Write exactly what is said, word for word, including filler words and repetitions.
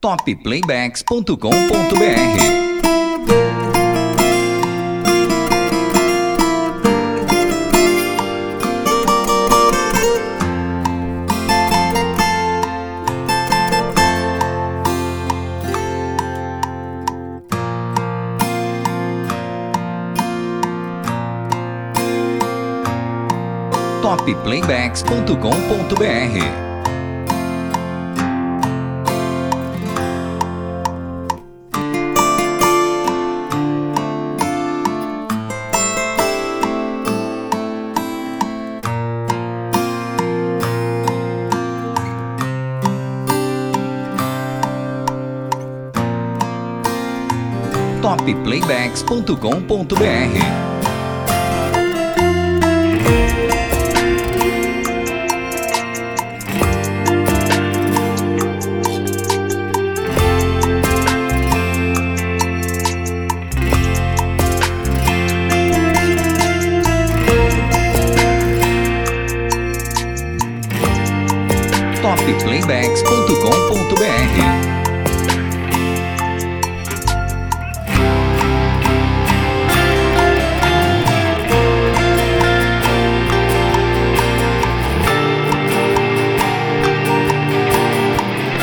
top playbacks ponto com ponto br. top playbacks ponto com ponto br. top playbacks ponto com ponto br. top playbacks ponto com ponto br.